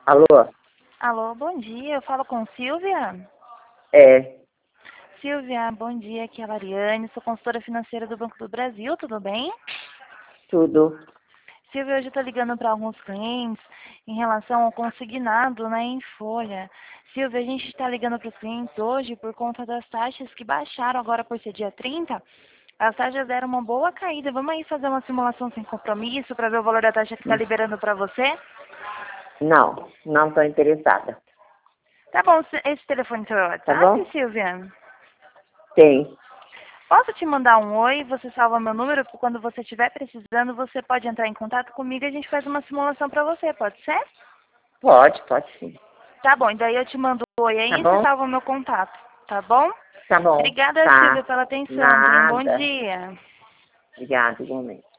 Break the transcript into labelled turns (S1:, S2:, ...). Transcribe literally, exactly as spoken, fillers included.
S1: Alô?
S2: Alô, bom dia. Eu falo com Silvia?
S1: É,
S2: Silvia, bom dia. Aqui é a Lariane, sou consultora financeira do Banco do Brasil, tudo bem?
S1: tudo.
S2: Silvia, hoje eu estou ligando para alguns clientes em relação ao consignado, né, em folha. Silvia, a gente está ligando para os clientes hoje por conta das taxas que baixaram agora por ser dia trinta. As taxas deram uma boa caída. Vamos aí fazer uma simulação sem compromisso para ver o valor da taxa que está liberando para você?
S1: Não, não estou interessada.
S2: Tá bom, esse telefone é seu
S1: Tá bom?
S2: WhatsApp, Silvia?
S1: Tem.
S2: Posso te mandar um oi, você salva meu número, porque quando você estiver precisando, você pode entrar em contato comigo e a gente faz uma simulação para você, pode ser?
S1: Pode, pode sim.
S2: Tá bom, e daí eu te mando um oi
S1: Tá
S2: aí e você
S1: bom?
S2: salva o meu contato, tá bom?
S1: Tá bom.
S2: Obrigada, Silvia,
S1: Tá.
S2: pela atenção. Tenha um bom
S1: Nada.
S2: dia.
S1: Obrigada, igualmente.